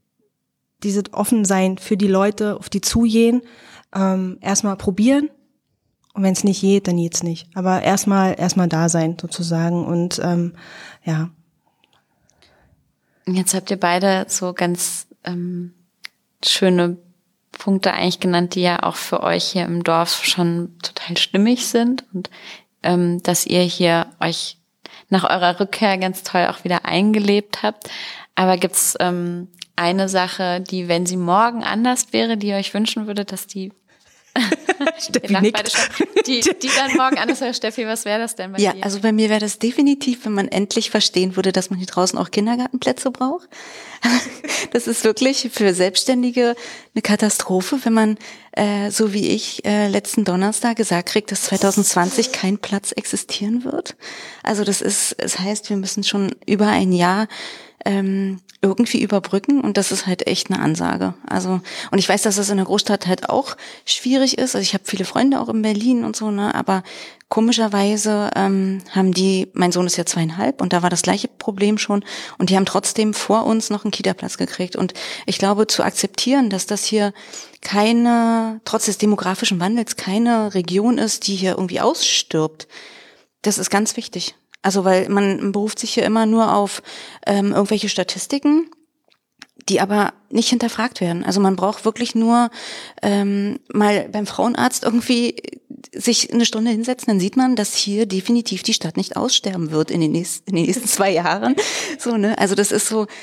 Offensein für die Leute, auf die zugehen, erstmal probieren. Und wenn es nicht geht, dann geht's nicht. Aber erstmal da sein sozusagen und ja. Jetzt habt ihr beide so ganz schöne Punkte eigentlich genannt, die ja auch für euch hier im Dorf schon total stimmig sind und dass ihr hier euch nach eurer Rückkehr ganz toll auch wieder eingelebt habt. Aber gibt's eine Sache, die, wenn sie morgen anders wäre, die ihr euch wünschen würdet, dass die Steffi nickt. Die dann morgen anders wäre. Steffi, was wäre das denn bei dir? Ja, also bei mir wäre das definitiv, wenn man endlich verstehen würde, dass man hier draußen auch Kindergartenplätze braucht. Das ist wirklich für Selbstständige eine Katastrophe, wenn man, so wie ich, letzten Donnerstag gesagt kriegt, dass 2020 kein Platz existieren wird. Also das heißt, wir müssen schon über ein Jahr irgendwie überbrücken und das ist halt echt eine Ansage. Also, und ich weiß, dass das in der Großstadt halt auch schwierig ist. Also ich habe viele Freunde auch in Berlin und so, ne, aber komischerweise mein Sohn ist ja 2,5 und da war das gleiche Problem schon und die haben trotzdem vor uns noch einen Kita-Platz gekriegt und ich glaube, zu akzeptieren, dass das hier trotz des demografischen Wandels keine Region ist, die hier irgendwie ausstirbt, das ist ganz wichtig. Also weil man beruft sich hier immer nur auf irgendwelche Statistiken, die aber nicht hinterfragt werden. Also man braucht wirklich nur mal beim Frauenarzt irgendwie sich eine Stunde hinsetzen, dann sieht man, dass hier definitiv die Stadt nicht aussterben wird in den nächsten 2 Jahren. So, ne? Also das ist so,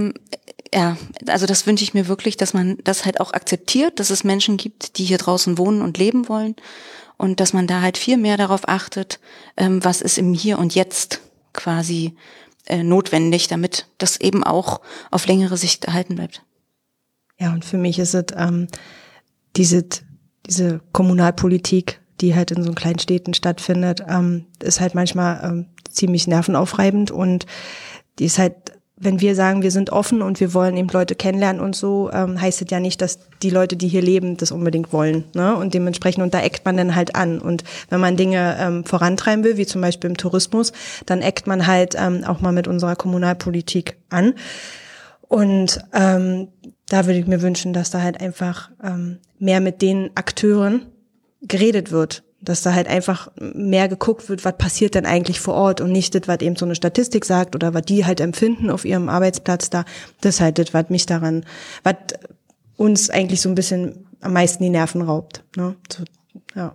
also das wünsche ich mir wirklich, dass man das halt auch akzeptiert, dass es Menschen gibt, die hier draußen wohnen und leben wollen. Und dass man da halt viel mehr darauf achtet, was ist im Hier und Jetzt quasi notwendig, damit das eben auch auf längere Sicht erhalten bleibt. Ja, und für mich ist es diese Kommunalpolitik, die halt in so kleinen Städten stattfindet, ist halt manchmal ziemlich nervenaufreibend und die ist halt, wenn wir sagen, wir sind offen und wir wollen eben Leute kennenlernen und so, heißt es ja nicht, dass die Leute, die hier leben, das unbedingt wollen, ne? Und dementsprechend, und da eckt man dann halt an. Und wenn man Dinge vorantreiben will, wie zum Beispiel im Tourismus, dann eckt man halt auch mal mit unserer Kommunalpolitik an. Und da würde ich mir wünschen, dass da halt einfach mehr mit den Akteuren geredet wird. Dass da halt einfach mehr geguckt wird, was passiert denn eigentlich vor Ort und nicht das, was eben so eine Statistik sagt oder was die halt empfinden auf ihrem Arbeitsplatz da. Das ist halt das, was mich daran, was uns eigentlich so ein bisschen am meisten die Nerven raubt. Ne? So, ja.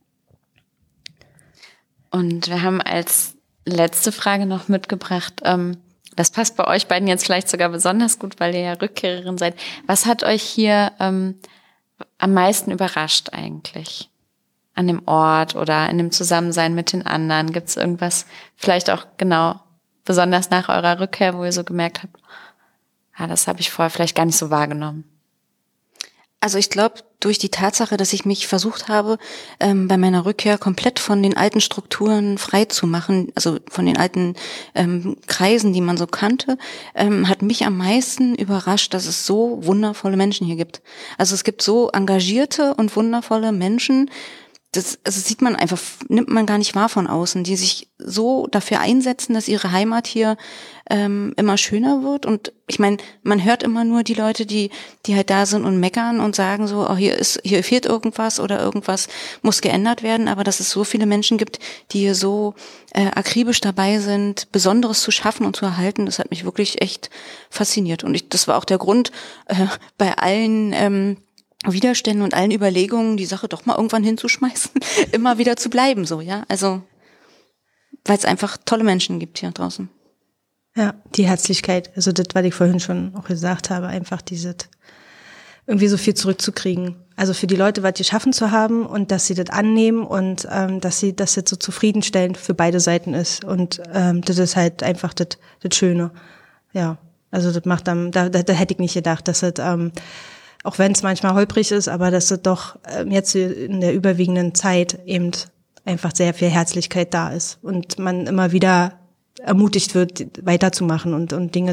Und wir haben als letzte Frage noch mitgebracht, das passt bei euch beiden jetzt vielleicht sogar besonders gut, weil ihr ja Rückkehrerin seid. Was hat euch hier am meisten überrascht eigentlich? An dem Ort oder in dem Zusammensein mit den anderen? Gibt es irgendwas, vielleicht auch genau, besonders nach eurer Rückkehr, wo ihr so gemerkt habt, das habe ich vorher vielleicht gar nicht so wahrgenommen? Also ich glaube, durch die Tatsache, dass ich mich versucht habe, bei meiner Rückkehr komplett von den alten Strukturen frei zu machen, also von den alten Kreisen, die man so kannte, hat mich am meisten überrascht, dass es so wundervolle Menschen hier gibt. Also es gibt so engagierte und wundervolle Menschen, also sieht man einfach, nimmt man gar nicht wahr von außen, die sich so dafür einsetzen, dass ihre Heimat hier immer schöner wird. Und ich meine, man hört immer nur die Leute, die halt da sind und meckern und sagen so, hier fehlt irgendwas oder irgendwas muss geändert werden. Aber dass es so viele Menschen gibt, die hier so akribisch dabei sind, Besonderes zu schaffen und zu erhalten, das hat mich wirklich echt fasziniert. Und das war auch der Grund bei allen Widerständen und allen Überlegungen, die Sache doch mal irgendwann hinzuschmeißen, immer wieder zu bleiben, so, ja. Also, weil es einfach tolle Menschen gibt hier draußen. Ja, die Herzlichkeit, also das, was ich vorhin schon auch gesagt habe, einfach dieses irgendwie so viel zurückzukriegen. Also für die Leute was geschaffen zu haben und dass sie das annehmen und dass das so zufriedenstellend für beide Seiten ist. Und das ist halt einfach das Schöne. Ja, also das macht dann, da hätte ich nicht gedacht, dass das auch wenn es manchmal holprig ist, aber dass es doch jetzt in der überwiegenden Zeit eben einfach sehr viel Herzlichkeit da ist und man immer wieder ermutigt wird, weiterzumachen und Dinge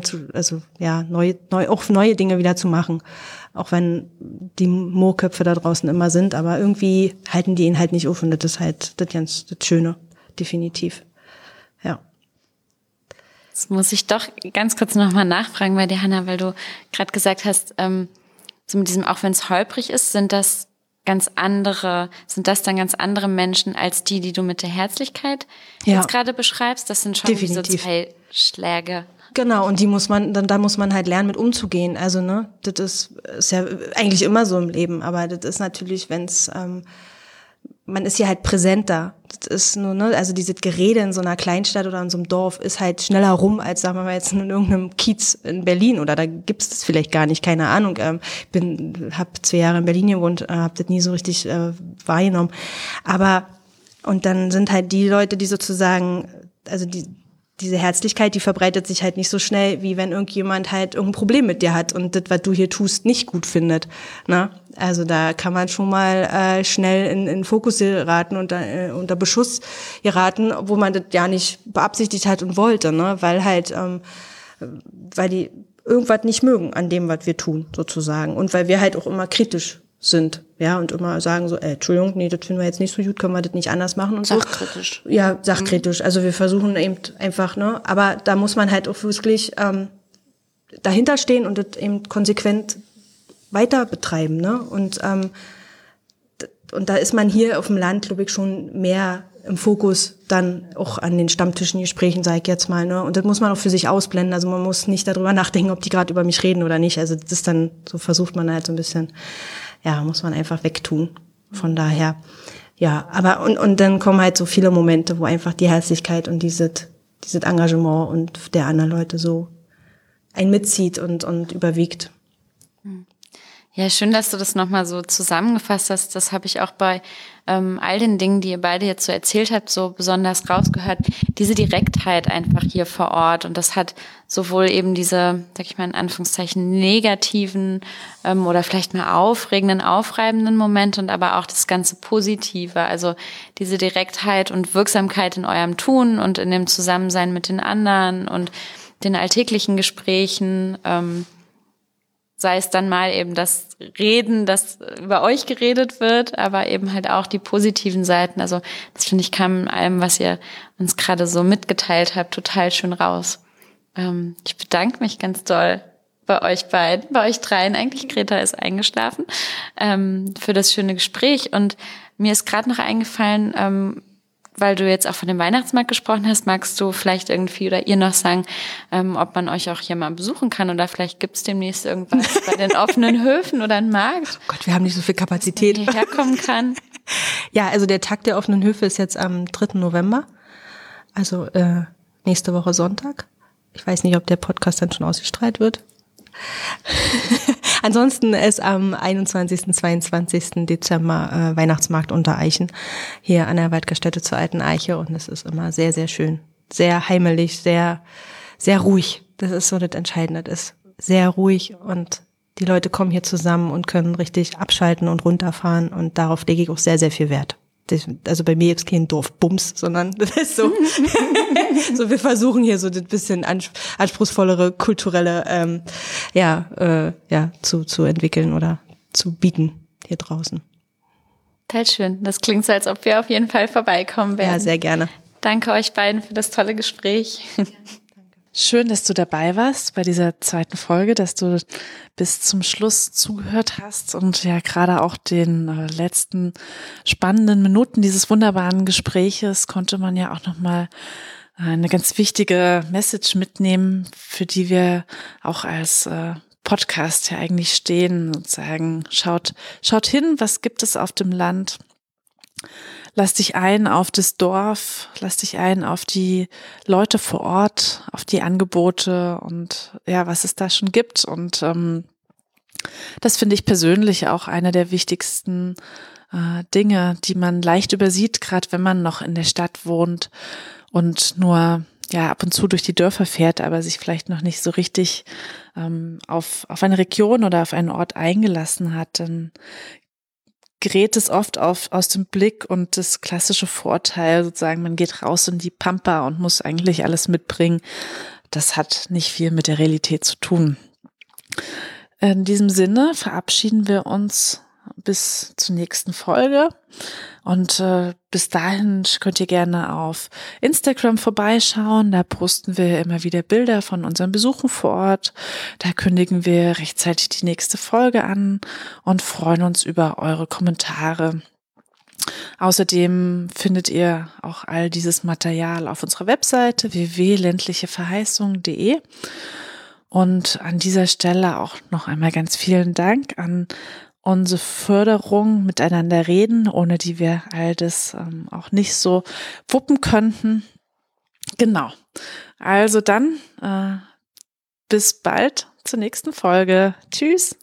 neue Dinge wieder zu machen. Auch wenn die Moorköpfe da draußen immer sind, aber irgendwie halten die ihn halt nicht auf und das ist halt das Schöne, definitiv. Ja. Jetzt muss ich doch ganz kurz nochmal nachfragen bei dir, Hanna, weil du gerade gesagt hast, so mit diesem, auch wenn es holprig ist, sind das dann ganz andere Menschen als die du mit der Herzlichkeit jetzt gerade beschreibst? Das sind schon definitiv so zwei Schläge. Genau, und da muss man halt lernen, mit umzugehen. Also, ne, das ist ja eigentlich immer so im Leben, aber das ist natürlich, man ist hier halt präsenter. Das ist nur, ne, also dieses Gerede in so einer Kleinstadt oder in so einem Dorf ist halt schneller rum als, sagen wir mal, jetzt in irgendeinem Kiez in Berlin oder da gibt's das vielleicht gar nicht, keine Ahnung. Habe 2 Jahre in Berlin gewohnt, habe das nie so richtig wahrgenommen. Aber, und dann sind halt die Leute, die sozusagen, also diese Herzlichkeit, die verbreitet sich halt nicht so schnell, wie wenn irgendjemand halt irgendein Problem mit dir hat und das, was du hier tust, nicht gut findet. Ne? Also da kann man schon mal schnell in Fokus geraten und unter Beschuss geraten, wo man das ja nicht beabsichtigt hat und wollte, ne? Weil die irgendwas nicht mögen an dem, was wir tun, sozusagen. Und weil wir halt auch immer kritisch sind, ja, und immer sagen so, Entschuldigung, nee, das finden wir jetzt nicht so gut, können wir das nicht anders machen und sachkritisch. So. Ja, sachkritisch. Also wir versuchen eben einfach, ne, aber da muss man halt auch wirklich dahinter stehen und das eben konsequent weiter betreiben, ne, und da ist man hier auf dem Land, glaube ich, schon mehr im Fokus dann auch an den Stammtischen Gesprächen, sage ich jetzt mal, ne, und das muss man auch für sich ausblenden, also man muss nicht darüber nachdenken, ob die gerade über mich reden oder nicht, also das ist dann, so versucht man halt so ein bisschen, ja, muss man einfach wegtun. Von daher, ja, aber und dann kommen halt so viele Momente, wo einfach die Herzlichkeit und dieses Engagement und der anderen Leute so einen mitzieht und überwiegt. Ja, schön, dass du das nochmal so zusammengefasst hast. Das habe ich auch bei all den Dingen, die ihr beide jetzt so erzählt habt, so besonders rausgehört. Diese Direktheit einfach hier vor Ort. Und das hat sowohl eben diese, sag ich mal in Anführungszeichen, negativen oder vielleicht mal aufregenden, aufreibenden Momente und aber auch das ganze Positive. Also diese Direktheit und Wirksamkeit in eurem Tun und in dem Zusammensein mit den anderen und den alltäglichen Gesprächen, sei es dann mal eben das Reden, dass über euch geredet wird, aber eben halt auch die positiven Seiten. Also das, finde ich, kam in allem, was ihr uns gerade so mitgeteilt habt, total schön raus. Ich bedanke mich ganz doll bei euch beiden, bei euch dreien. Eigentlich, Greta ist eingeschlafen, für das schöne Gespräch. Und mir ist gerade noch eingefallen, weil du jetzt auch von dem Weihnachtsmarkt gesprochen hast, magst du vielleicht irgendwie oder ihr noch sagen, ob man euch auch hier mal besuchen kann oder vielleicht gibt es demnächst irgendwas bei den offenen Höfen oder einen Markt? Oh Gott, wir haben nicht so viel Kapazität. Wo man hierher kommen kann. Ja, also der Tag der offenen Höfe ist jetzt am 3. November, also nächste Woche Sonntag. Ich weiß nicht, ob der Podcast dann schon ausgestrahlt wird. Ansonsten ist am 21. 22. Dezember Weihnachtsmarkt unter Eichen hier an der Waldgaststätte zur Alten Eiche und es ist immer sehr, sehr schön, sehr heimelig, sehr, sehr ruhig. Das ist so das Entscheidende, das ist sehr ruhig und die Leute kommen hier zusammen und können richtig abschalten und runterfahren und darauf lege ich auch sehr, sehr viel Wert. Also bei mir gibt es kein Dorfbums, sondern das ist so, so wir versuchen hier so das bisschen anspruchsvollere kulturelle zu entwickeln oder zu bieten hier draußen. Total schön. Das klingt so, als ob wir auf jeden Fall vorbeikommen werden. Ja, sehr gerne. Danke euch beiden für das tolle Gespräch. Schön, dass du dabei warst bei dieser zweiten Folge, dass du bis zum Schluss zugehört hast und ja gerade auch den letzten spannenden Minuten dieses wunderbaren Gespräches konnte man ja auch nochmal eine ganz wichtige Message mitnehmen, für die wir auch als Podcast ja eigentlich stehen und sagen, schaut hin, was gibt es auf dem Land? Lass dich ein auf das Dorf, lass dich ein auf die Leute vor Ort, auf die Angebote und ja, was es da schon gibt. Und das finde ich persönlich auch eine der wichtigsten Dinge, die man leicht übersieht, gerade wenn man noch in der Stadt wohnt und nur ja ab und zu durch die Dörfer fährt, aber sich vielleicht noch nicht so richtig auf eine Region oder auf einen Ort eingelassen hat. Dann gerät es oft aus dem Blick und das klassische Vorteil sozusagen, man geht raus in die Pampa und muss eigentlich alles mitbringen. Das hat nicht viel mit der Realität zu tun. In diesem Sinne verabschieden wir uns bis zur nächsten Folge und bis dahin könnt ihr gerne auf Instagram vorbeischauen, da posten wir immer wieder Bilder von unseren Besuchen vor Ort, da kündigen wir rechtzeitig die nächste Folge an und freuen uns über eure Kommentare. Außerdem findet ihr auch all dieses Material auf unserer Webseite www.ländlicheverheißung.de. Und an dieser Stelle auch noch einmal ganz vielen Dank an unsere Förderung Miteinander reden, ohne die wir all das auch nicht so wuppen könnten. Genau. Also dann bis bald zur nächsten Folge. Tschüss.